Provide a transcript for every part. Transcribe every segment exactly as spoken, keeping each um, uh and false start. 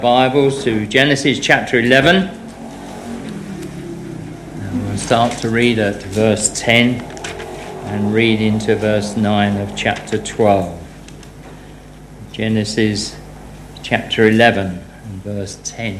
Bibles to Genesis chapter eleven. And we'll start to read at verse ten and read into verse nine of chapter twelve. Genesis chapter eleven and verse ten.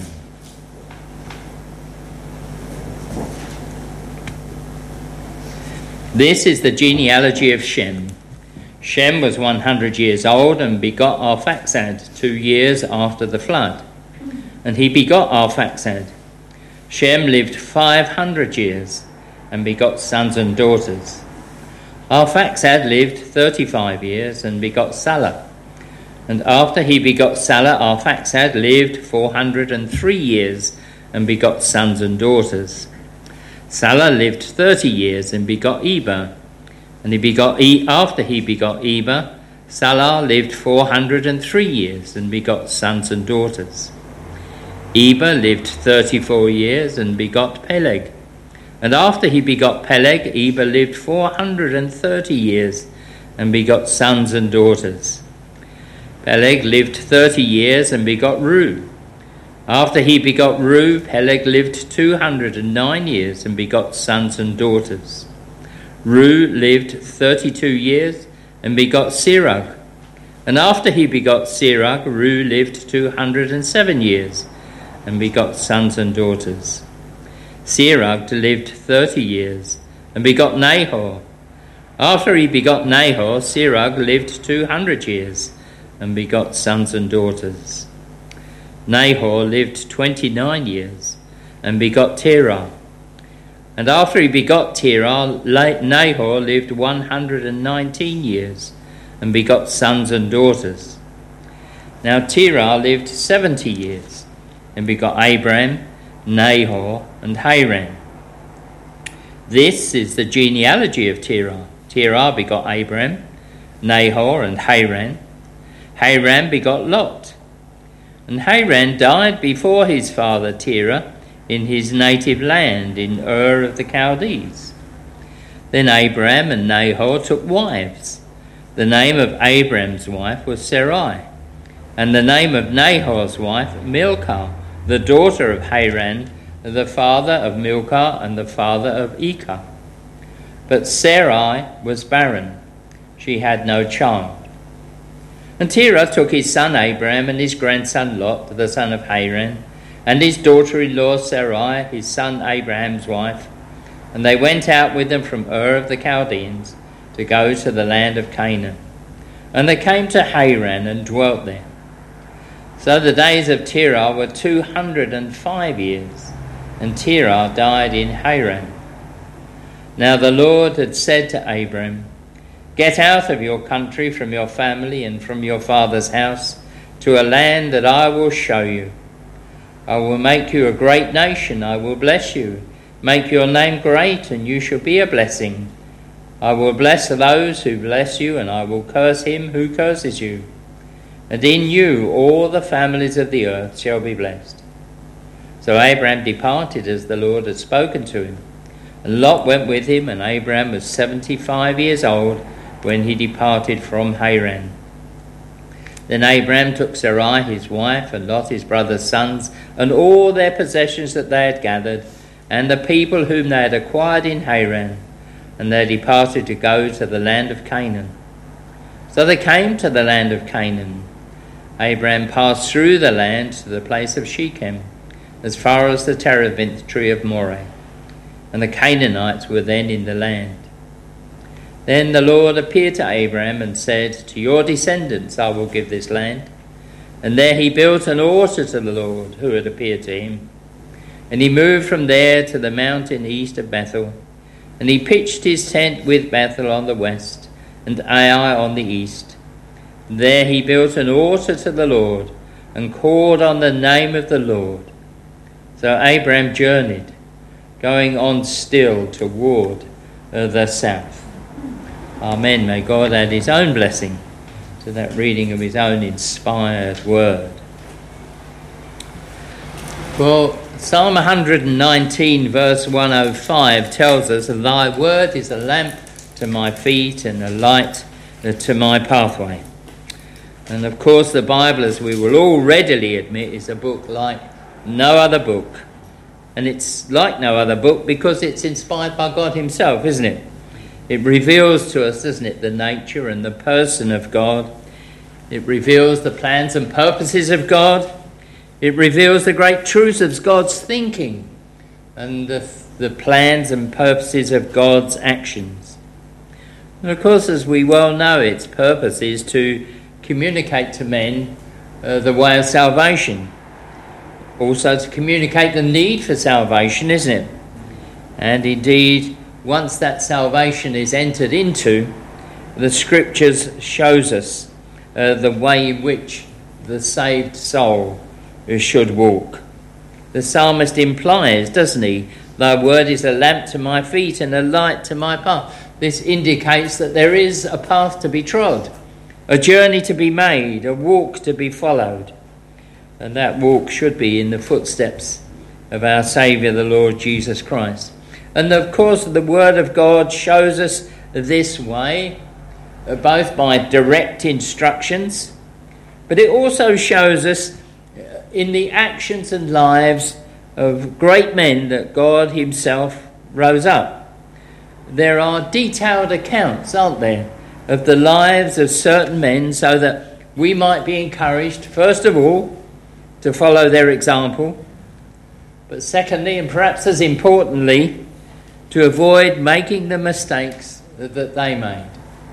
This is the genealogy of Shem. Shem was one hundred years old and begot Arphaxad two years after the flood. And he begot Arphaxad. Shem lived five hundred years and begot sons and daughters. Arphaxad lived thirty-five years and begot Salah. And after he begot Salah, Arphaxad lived four hundred and three years and begot sons and daughters. Salah lived thirty years and begot Eber. And he begot e- after he begot Eber, Salah lived four hundred and three years and begot sons and daughters. Eber lived thirty-four years and begot Peleg. And after he begot Peleg, Eber lived four hundred and thirty years and begot sons and daughters. Peleg lived thirty years and begot Reu. After he begot Reu, Peleg lived two hundred and nine years and begot sons and daughters. Reu lived thirty-two years and begot Serug. And after he begot Serug, Reu lived two hundred and seven years and begot sons and daughters. Serug lived thirty years and begot Nahor. After he begot Nahor, Serug lived two hundred years and begot sons and daughters. Nahor lived twenty-nine years and begot Terah. And after he begot Terah, Nahor lived one hundred and nineteen years and begot sons and daughters. Now Terah lived seventy years and begot Abram, Nahor, and Haran. This is the genealogy of Terah. Terah begot Abram, Nahor, and Haran. Haran begot Lot. And Haran died before his father Terah in his native land in Ur of the Chaldees. Then Abram and Nahor took wives. The name of Abram's wife was Sarai, and the name of Nahor's wife Milcah, the daughter of Haran, the father of Milcah and the father of Ekah. But Sarai was barren. She had no child. And Terah took his son Abram and his grandson Lot, the son of Haran, and his daughter-in-law Sarai, his son Abraham's wife, and they went out with them from Ur of the Chaldeans to go to the land of Canaan. And they came to Haran and dwelt there. So the days of Terah were two hundred and five years, and Terah died in Haran. Now the Lord had said to Abram, "Get out of your country, from your family and from your father's house, to a land that I will show you. I will make you a great nation. I will bless you, make your name great, and you shall be a blessing. I will bless those who bless you, and I will curse him who curses you. And in you all the families of the earth shall be blessed." So Abram departed as the Lord had spoken to him. And Lot went with him, and Abram was seventy-five years old when he departed from Haran. Then Abram took Sarai his wife, and Lot his brother's sons, and all their possessions that they had gathered, and the people whom they had acquired in Haran, and they departed to go to the land of Canaan. So they came to the land of Canaan. Abram passed through the land to the place of Shechem, as far as the terebinth tree of Moreh, and the Canaanites were then in the land. Then the Lord appeared to Abram and said, "To your descendants I will give this land." And there he built an altar to the Lord who had appeared to him. And he moved from there to the mountain east of Bethel. And he pitched his tent with Bethel on the west and Ai on the east. And there he built an altar to the Lord and called on the name of the Lord. So Abram journeyed, going on still toward the south. Amen. May God add his own blessing to that reading of his own inspired word. Well, Psalm one nineteen verse one oh five tells us, "Thy word is a lamp to my feet and a light to my pathway." And of course the Bible, as we will all readily admit, is a book like no other book. And it's like no other book because it's inspired by God himself, isn't it? It reveals to us, doesn't it, the nature and the person of God. It reveals the plans and purposes of God. It reveals the great truths of God's thinking and the, the plans and purposes of God's actions. And of course, as we well know, its purpose is to communicate to men uh, the way of salvation. Also to communicate the need for salvation, isn't it? And indeed, once that salvation is entered into, the Scriptures shows us uh, the way in which the saved soul should walk. The psalmist implies, doesn't he, thy word is a lamp to my feet and a light to my path. This indicates that there is a path to be trod, a journey to be made, a walk to be followed. And that walk should be in the footsteps of our Saviour, the Lord Jesus Christ. And of course, the Word of God shows us this way, both by direct instructions, but it also shows us in the actions and lives of great men that God himself rose up. There are detailed accounts, aren't there, of the lives of certain men so that we might be encouraged, first of all, to follow their example, but secondly, and perhaps as importantly, to avoid making the mistakes that they made.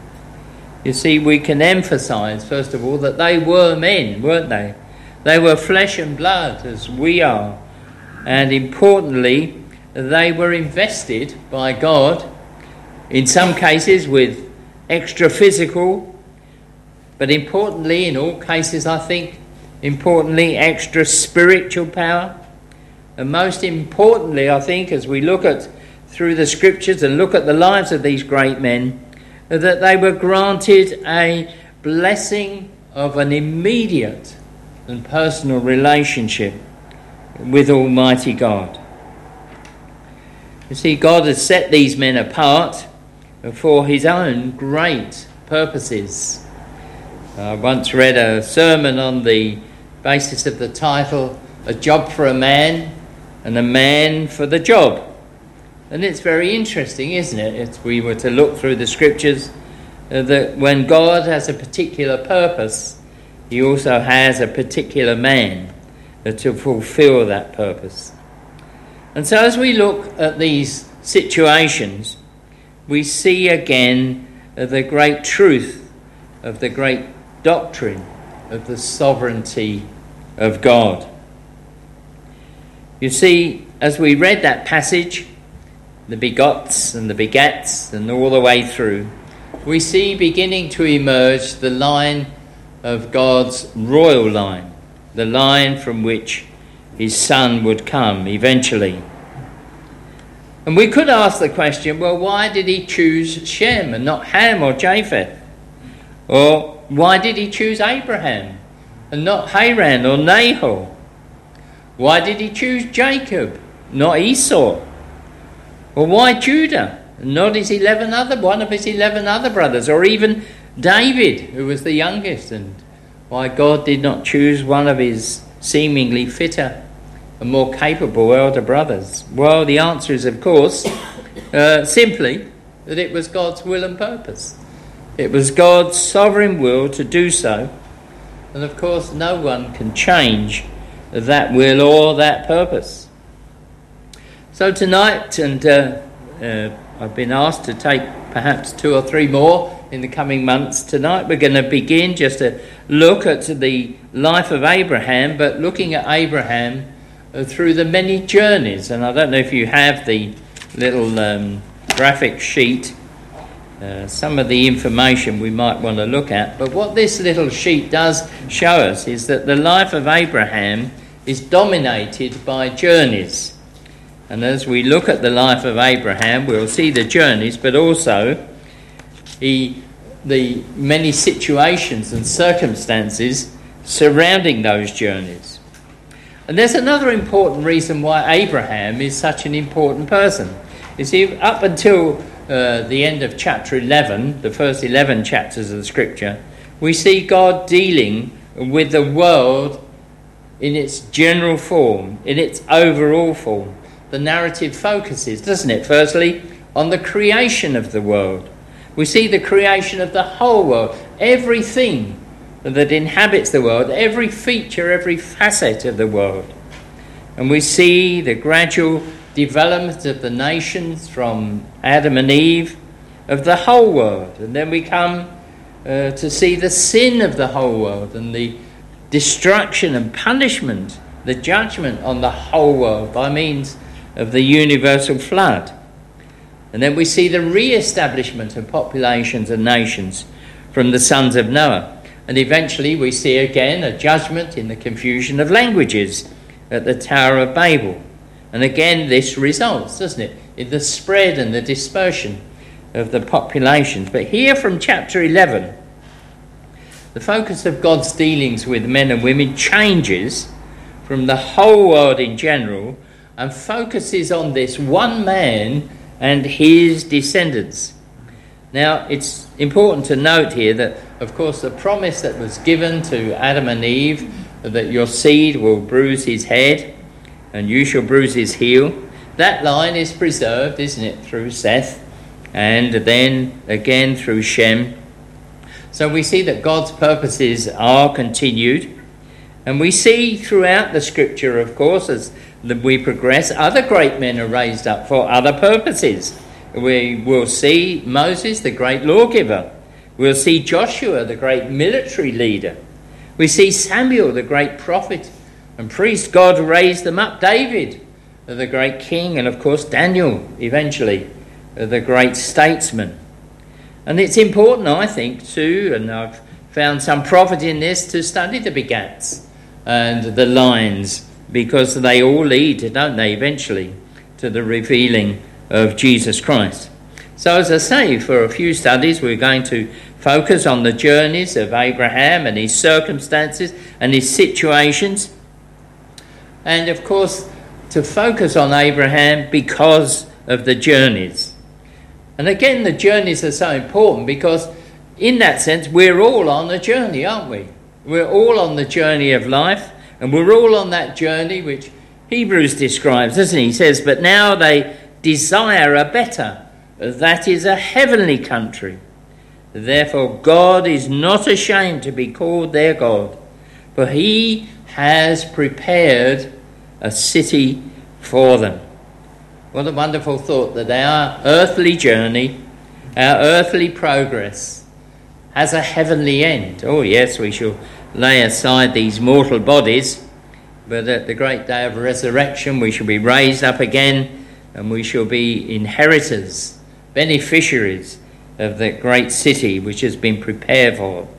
You see, we can emphasise, first of all, that they were men, weren't they? They were flesh and blood, as we are. And importantly, they were invested by God, in some cases with extra physical, but importantly, in all cases, I think, importantly, extra spiritual power. And most importantly, I think, as we look at through the Scriptures and look at the lives of these great men, that they were granted a blessing of an immediate and personal relationship with Almighty God. You see, God has set these men apart for his own great purposes. I once read a sermon on the basis of the title, A Job for a Man and a Man for the Job. And it's very interesting, isn't it, if we were to look through the Scriptures, uh, that when God has a particular purpose, he also has a particular man uh, to fulfill that purpose. And so as we look at these situations, we see again uh, the great truth of the great doctrine of the sovereignty of God. You see, as we read that passage, the begots and the begats and all the way through, we see beginning to emerge the line of God's royal line, the line from which his son would come eventually. And we could ask the question, well, why did he choose Shem and not Ham or Japheth? Or why did he choose Abraham and not Haran or Nahor? Why did he choose Jacob, not Esau? Or why Judah, and not his eleven other, one of his eleven other brothers, or even David, who was the youngest, and why God did not choose one of his seemingly fitter and more capable elder brothers? Well, the answer is, of course, uh, simply that it was God's will and purpose. It was God's sovereign will to do so, and of course no one can change that will or that purpose. So tonight, and uh, uh, I've been asked to take perhaps two or three more in the coming months. Tonight we're going to begin just to look at the life of Abraham, but looking at Abraham uh, through the many journeys. And I don't know if you have the little um, graphic sheet, uh, some of the information we might want to look at. But what this little sheet does show us is that the life of Abraham is dominated by journeys. And as we look at the life of Abraham, we'll see the journeys, but also he, the many situations and circumstances surrounding those journeys. And there's another important reason why Abraham is such an important person. You see, up until uh, the end of chapter eleven, the first eleven chapters of the Scripture, we see God dealing with the world in its general form, in its overall form. The narrative focuses, doesn't it, firstly, on the creation of the world. We see the creation of the whole world, everything that inhabits the world, every feature, every facet of the world. And we see the gradual development of the nations from Adam and Eve, of the whole world. And then we come uh, to see the sin of the whole world and the destruction and punishment, the judgment on the whole world by means of the universal flood. And then we see the re-establishment of populations and nations from the sons of Noah. And eventually we see again a judgment in the confusion of languages at the Tower of Babel. And again this results, doesn't it, in the spread and the dispersion of the populations. But here from chapter eleven, the focus of God's dealings with men and women changes from the whole world in general and focuses on this one man and his descendants. Now, it's important to note here that, of course, the promise that was given to Adam and Eve, that your seed will bruise his head and you shall bruise his heel, that line is preserved, isn't it, through Seth and then again through Shem. So we see that God's purposes are continued, and we see throughout the scripture, of course, as we progress, other great men are raised up for other purposes. We will see Moses, the great lawgiver. We'll see Joshua, the great military leader. We see Samuel, the great prophet and priest. God raised them up. David, the great king, and of course Daniel, eventually, the great statesman. And it's important, I think, too, and I've found some profit in this, to study the begats and the lines, because they all lead, don't they, eventually, to the revealing of Jesus Christ. So, as I say, for a few studies, we're going to focus on the journeys of Abraham and his circumstances and his situations. And, of course, to focus on Abraham because of the journeys. And again, the journeys are so important because in that sense, we're all on a journey, aren't we? We're all on the journey of life, and we're all on that journey which Hebrews describes, doesn't he? He says, but now they desire a better, that is a heavenly country. Therefore God is not ashamed to be called their God, for he has prepared a city for them. What a wonderful thought that our earthly journey, our earthly progress, has a heavenly end. Oh yes, we shall lay aside these mortal bodies, but at the great day of resurrection we shall be raised up again, and we shall be inheritors, beneficiaries of that great city which has been prepared for.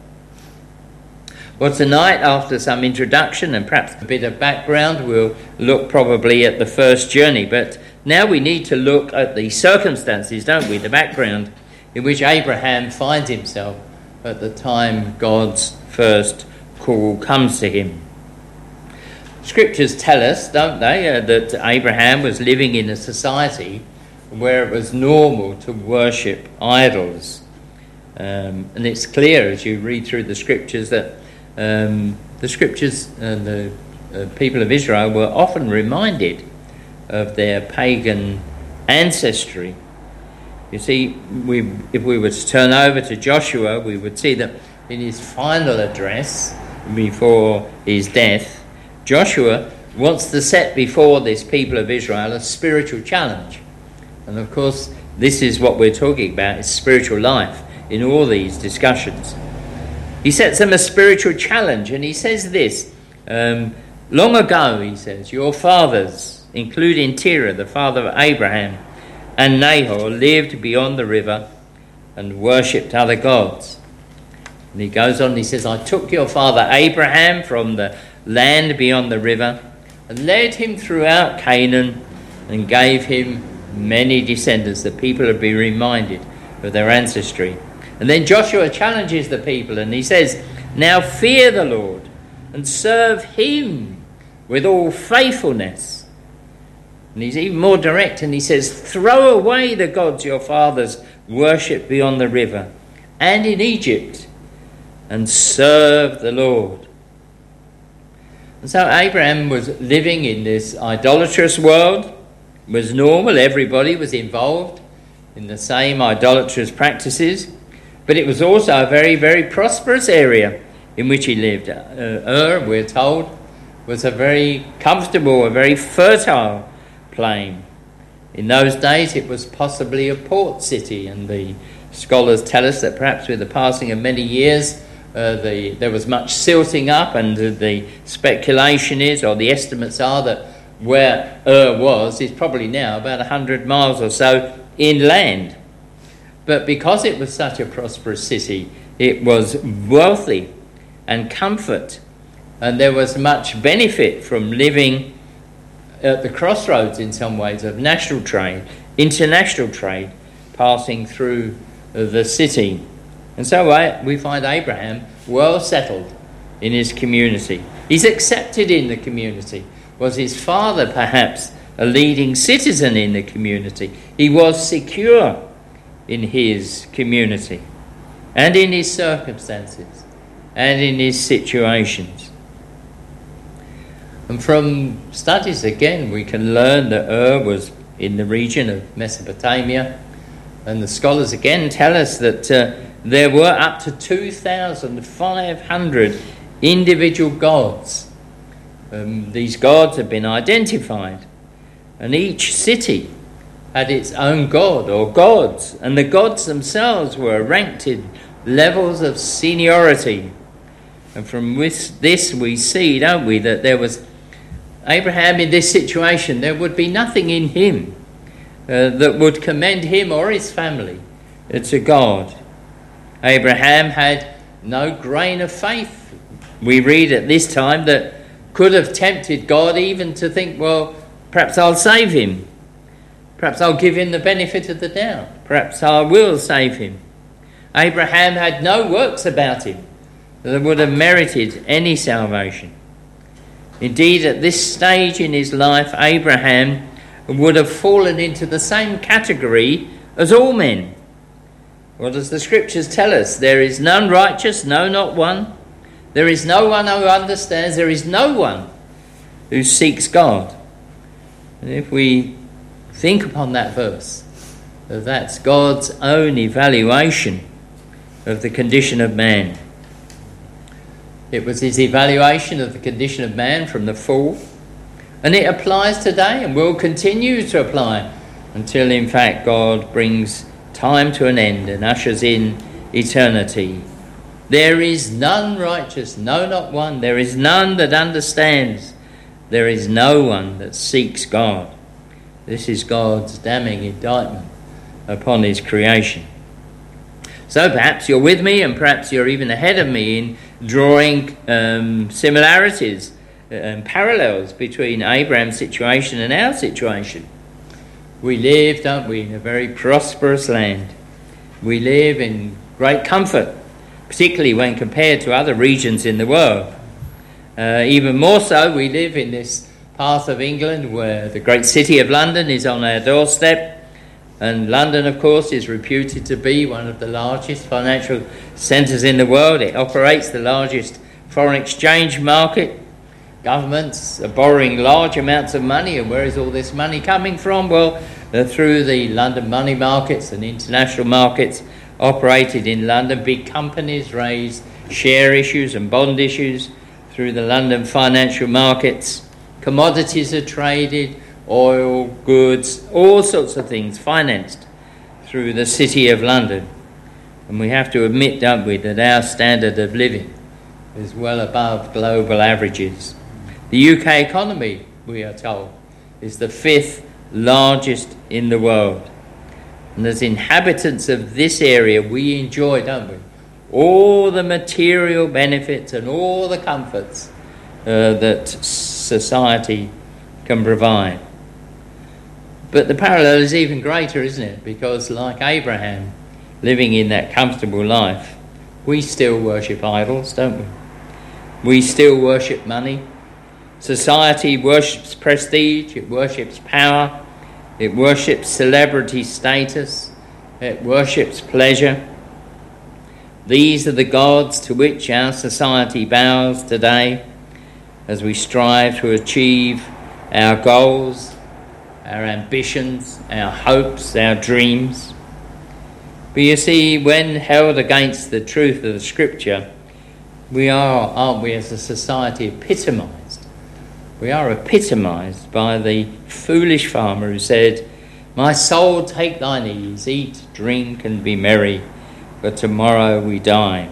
Well, tonight, after some introduction and perhaps a bit of background, we'll look probably at the first journey, but now we need to look at the circumstances, don't we, the background in which Abraham finds himself at the time God's first call comes to him. Scriptures tell us, don't they, uh, that Abraham was living in a society where it was normal to worship idols. Um, and it's clear as you read through the scriptures that um, the scriptures and the uh, people of Israel were often reminded of their pagan ancestry. You see, we, if we were to turn over to Joshua, we would see that in his final address before his death, Joshua wants to set before this people of Israel a spiritual challenge. And of course, this is what we're talking about, is spiritual life in all these discussions. He sets them a spiritual challenge, and he says this, um, long ago, he says, your fathers, including Terah, the father of Abraham, and Nahor, lived beyond the river and worshipped other gods. And he goes on, he says, I took your father Abraham from the land beyond the river and led him throughout Canaan and gave him many descendants, that people would be reminded of their ancestry. And then Joshua challenges the people and he says, now fear the Lord and serve him with all faithfulness. And he's even more direct, and he says, throw away the gods your fathers worshipped beyond the river and in Egypt, and serve the Lord. And so Abraham was living in this idolatrous world. It was normal, everybody was involved in the same idolatrous practices, but it was also a very, very prosperous area in which he lived. Uh, Ur, we're told, was a very comfortable, a very fertile plain. In those days it was possibly a port city, and the scholars tell us that perhaps with the passing of many years uh, the, there was much silting up, and the, the speculation is, or the estimates are, that where Ur was is probably now about one hundred miles or so inland. But because it was such a prosperous city, it was wealthy and comfort, and there was much benefit from living at the crossroads in some ways of national trade, international trade, passing through the city. And so uh, we find Abraham well settled in his community. He's accepted in the community. Was his father perhaps a leading citizen in the community? He was secure in his community and in his circumstances and in his situations. And from studies again we can learn that Ur was in the region of Mesopotamia, and the scholars again tell us that uh, there were up to two thousand five hundred individual gods. Um, these gods have been identified, and each city had its own god or gods, and the gods themselves were ranked in levels of seniority. And from this we see, don't we, that there was Abraham in this situation. There would be nothing in him uh, that would commend him or his family to God. Abraham had no grain of faith, we read at this time, that could have tempted God even to think, well, perhaps I'll save him. Perhaps I'll give him the benefit of the doubt. Perhaps I will save him. Abraham had no works about him that would have merited any salvation. Indeed, at this stage in his life, Abraham would have fallen into the same category as all men. What does the scriptures tell us? There is none righteous, no, not one. There is no one who understands. There is no one who seeks God. And if we think upon that verse, that's God's own evaluation of the condition of man. It was his evaluation of the condition of man from the fall, and it applies today and will continue to apply until, in fact, God brings time to an end and ushers in eternity. There is none righteous, no, not one. There is none that understands. There is no one that seeks God. This is God's damning indictment upon his creation. So perhaps you're with me, and perhaps you're even ahead of me in drawing um, similarities and parallels between Abraham's situation and our situation. We live, don't we, in a very prosperous land. We live in great comfort, particularly when compared to other regions in the world. Uh, even more so, we live in this part of England where the great city of London is on our doorstep. And London, of course, is reputed to be one of the largest financial centres in the world. It operates the largest foreign exchange market. Governments are borrowing large amounts of money, and where is all this money coming from? Well, uh, through the London money markets and international markets operated in London. Big companies raise share issues and bond issues through the London financial markets. Commodities are traded, oil, goods, all sorts of things financed through the City of London. And we have to admit, don't we, that our standard of living is well above global averages. The U K economy, we are told, is the fifth largest in the world. And as inhabitants of this area, we enjoy, don't we, all the material benefits and all the comforts uh, that society can provide. But the parallel is even greater, isn't it? Because like Abraham, living in that comfortable life, we still worship idols, don't we? We still worship money. Society worships prestige, it worships power, it worships celebrity status, it worships pleasure. These are the gods to which our society bows today as we strive to achieve our goals, our ambitions, our hopes, our dreams. But you see, when held against the truth of the Scripture, we are, aren't we, as a society, epitomised. We are epitomised by the foolish farmer who said, "My soul, take thine ease, eat, drink, and be merry, for tomorrow we die."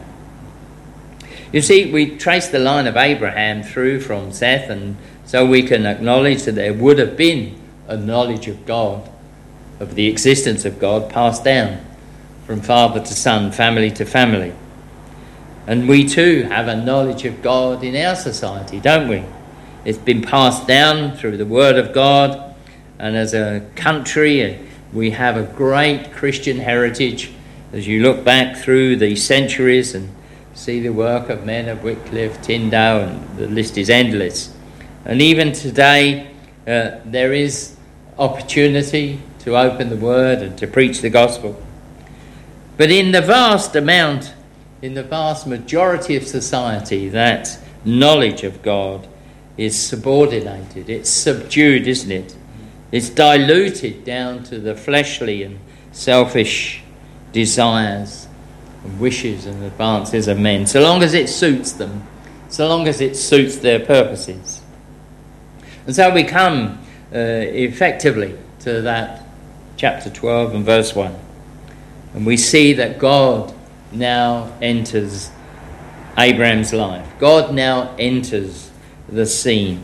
You see, we trace the line of Abraham through from Seth, and so we can acknowledge that there would have been a knowledge of God, of the existence of God, passed down from father to son, family to family. And we too have a knowledge of God in our society, don't we? It's been passed down through the Word of God, and as a country we have a great Christian heritage as you look back through the centuries and see the work of men of Wycliffe, Tyndale, and the list is endless. And even today uh, there is opportunity to open the Word and to preach the gospel. But in the vast amount, in the vast majority of society, that knowledge of God is subordinated, it's subdued, isn't it? It's diluted down to the fleshly and selfish desires and wishes and advances of men, so long as it suits them, so long as it suits their purposes. And so we come uh, effectively to that chapter twelve and verse one, and we see that God now enters Abraham's life. God now enters the scene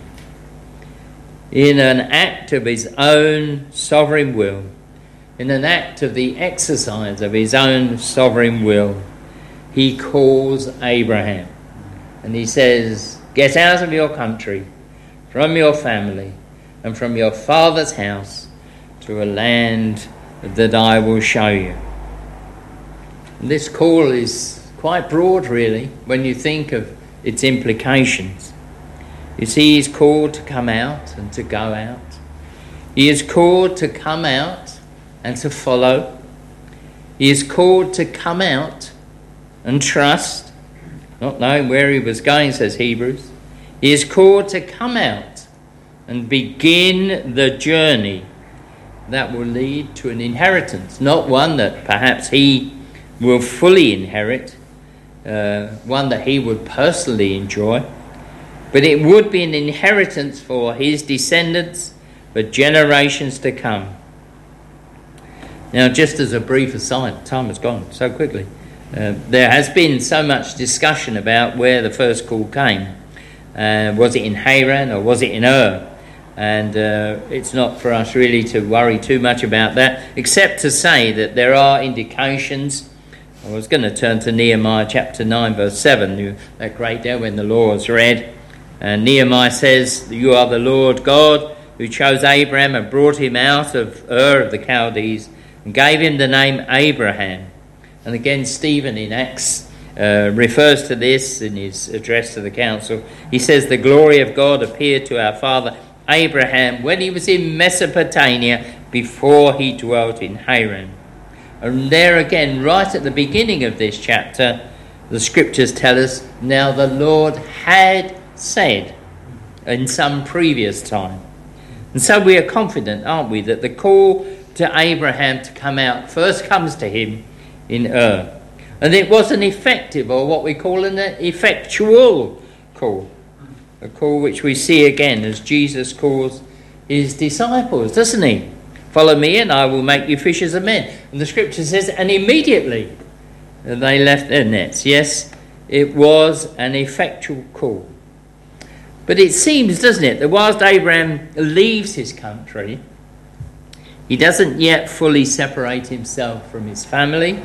in an act of his own sovereign will, in an act of the exercise of his own sovereign will. He calls Abraham and he says, "Get out of your country, from your family, and from your father's house to a land that I will show you." And this call is quite broad, really, when you think of its implications. You see, he's called to come out and to go out. He is called to come out and to follow. He is called to come out and trust, not knowing where he was going, says Hebrews. He is called to come out and begin the journey that will lead to an inheritance, not one that perhaps he will fully inherit, uh, one that he would personally enjoy, but it would be an inheritance for his descendants for generations to come. Now, just as a brief aside, time has gone so quickly. Uh, there has been so much discussion about where the first call came. Uh, was it in Haran or was it in Ur? And uh, it's not for us really to worry too much about that, except to say that there are indications. I was going to turn to Nehemiah chapter nine, verse seven, that great day when the law was read. And Nehemiah says, "You are the Lord God who chose Abraham and brought him out of Ur of the Chaldees and gave him the name Abraham." And again, Stephen in Acts uh, refers to this in his address to the council. He says, "The glory of God appeared to our father Abraham when he was in Mesopotamia before he dwelt in Haran." And there again, right at the beginning of this chapter, the scriptures tell us, now the Lord had said in some previous time. And so we are confident, aren't we, that the call to Abraham to come out first comes to him in Ur. And it was an effective, or what we call an effectual call. A call which we see again as Jesus calls his disciples, doesn't he? "Follow me and I will make you fishers of men." And the scripture says, and immediately they left their nets. Yes, it was an effectual call. But it seems, doesn't it, that whilst Abraham leaves his country, he doesn't yet fully separate himself from his family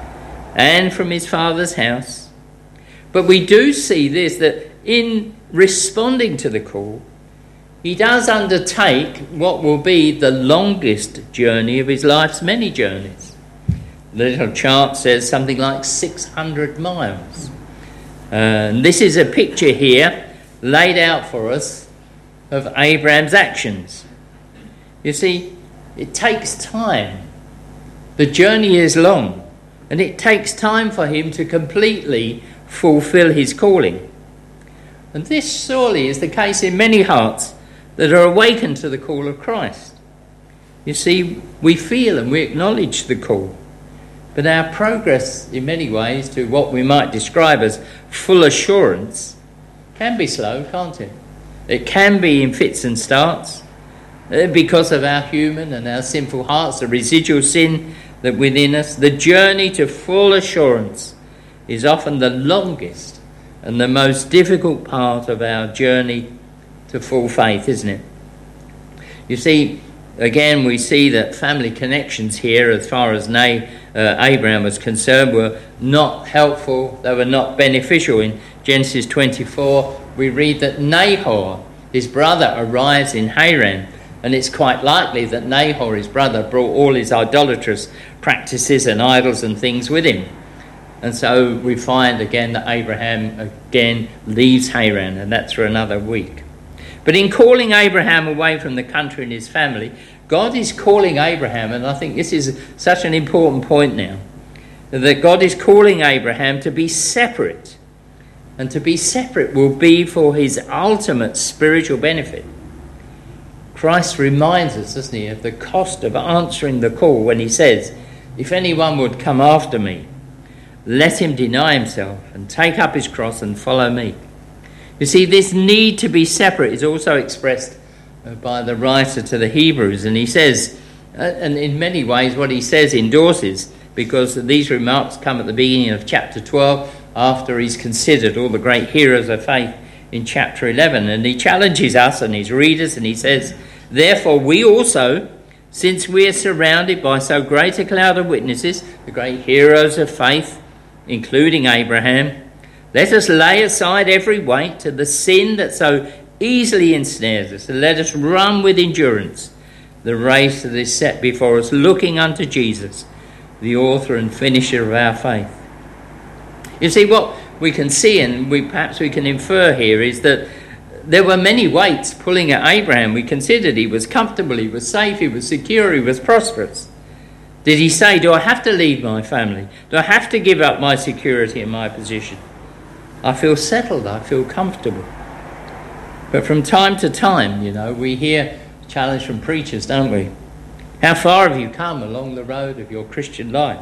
and from his father's house. But we do see this, that in responding to the call, he does undertake what will be the longest journey of his life's many journeys. The little chart says something like six hundred miles. Uh, and this is a picture here laid out for us of Abraham's actions. You see, it takes time. The journey is long. And it takes time for him to completely fulfill his calling. And this surely is the case in many hearts that are awakened to the call of Christ. You see, we feel and we acknowledge the call, but our progress in many ways to what we might describe as full assurance can be slow, can't it? It can be in fits and starts because of our human and our sinful hearts, the residual sin that within us. The journey to full assurance is often the longest and the most difficult part of our journey to full faith, isn't it? You see, again, we see that family connections here, as far as Na- uh, Abraham was concerned, were not helpful. They were not beneficial. In Genesis twenty-four, we read that Nahor, his brother, arrives in Haran, and it's quite likely that Nahor, his brother, brought all his idolatrous practices and idols and things with him. And so we find again that Abraham again leaves Haran, and that's for another week. But in calling Abraham away from the country and his family, God is calling Abraham, and I think this is such an important point now, that God is calling Abraham to be separate. And to be separate will be for his ultimate spiritual benefit. Christ reminds us, doesn't he, of the cost of answering the call when he says, "If anyone would come after me, let him deny himself and take up his cross and follow me." You see, this need to be separate is also expressed by the writer to the Hebrews, and he says, and in many ways what he says endorses, because these remarks come at the beginning of chapter twelve, after he's considered all the great heroes of faith in chapter eleven, and he challenges us and his readers, and he says, "Therefore we also, since we are surrounded by so great a cloud of witnesses," the great heroes of faith, including Abraham, "let us lay aside every weight to the sin that so easily ensnares us, and let us run with endurance the race that is set before us, looking unto Jesus, the author and finisher of our faith." You see, what we can see, and we perhaps we can infer here, is that there were many weights pulling at Abraham. We considered he was comfortable, he was safe, he was secure, he was prosperous. Did he say, "Do I have to leave my family? Do I have to give up my security and my position? I feel settled, I feel comfortable." But from time to time, you know, we hear challenge from preachers, don't we? How far have you come along the road of your Christian life?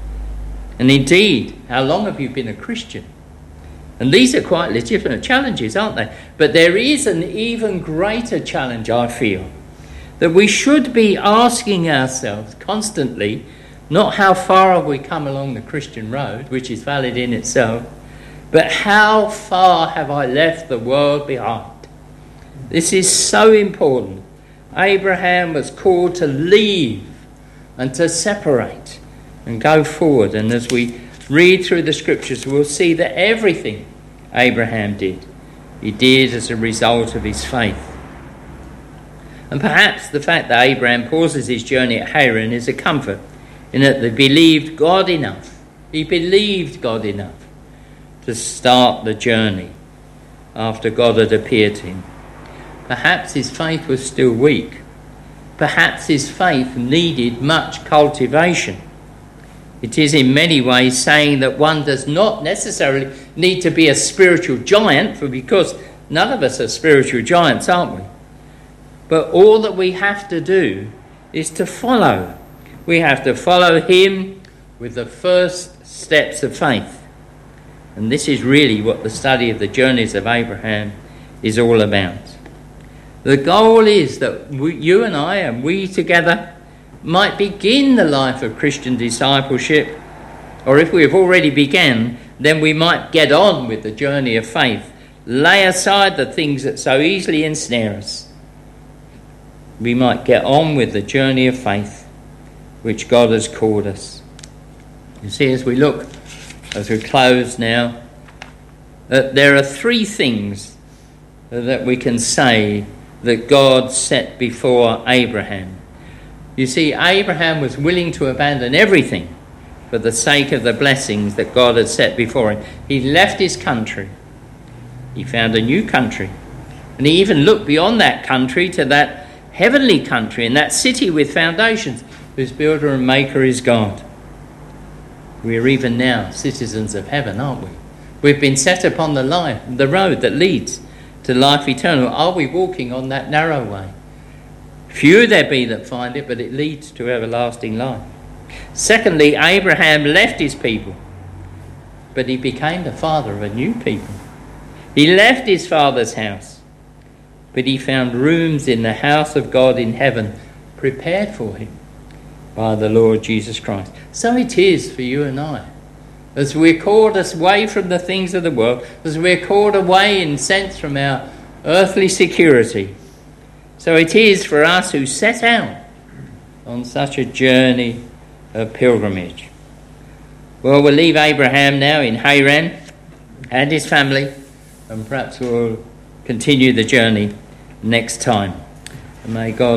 And indeed, how long have you been a Christian? And these are quite legitimate challenges, aren't they? But there is an even greater challenge, I feel, that we should be asking ourselves constantly, not how far have we come along the Christian road, which is valid in itself, but how far have I left the world behind? This is so important. Abraham was called to leave and to separate and go forward. And as we read through the scriptures, we'll see that everything Abraham did, he did as a result of his faith. And perhaps the fact that Abraham pauses his journey at Haran is a comfort, in that he believed God enough. He believed God enough to start the journey after God had appeared to him. Perhaps his faith was still weak. Perhaps his faith needed much cultivation. It is in many ways saying that one does not necessarily need to be a spiritual giant, for because none of us are spiritual giants, aren't we? But all that we have to do is to follow. We have to follow him with the first steps of faith. And this is really what the study of the journeys of Abraham is all about. The goal is that we, you and I and we together might begin the life of Christian discipleship, or if we have already begun, then we might get on with the journey of faith, lay aside the things that so easily ensnare us. We might get on with the journey of faith which God has called us. You see, as we look, as we close now, that there are three things that we can say that God set before Abraham. You see, Abraham was willing to abandon everything for the sake of the blessings that God had set before him. He left his country. He found a new country. And he even looked beyond that country to that heavenly country and that city with foundations, whose builder and maker is God. We're even now citizens of heaven, aren't we? We've been set upon the life, the road that leads to life eternal. Are we walking on that narrow way? Few there be that find it, but it leads to everlasting life. Secondly, Abraham left his people, but he became the father of a new people. He left his father's house, but he found rooms in the house of God in heaven prepared for him by the Lord Jesus Christ. So it is for you and I. As we're called away from the things of the world, as we're called away in sense from our earthly security, so it is for us who set out on such a journey of pilgrimage. Well, we'll leave Abraham now in Haran and his family, and perhaps we'll continue the journey next time. And may God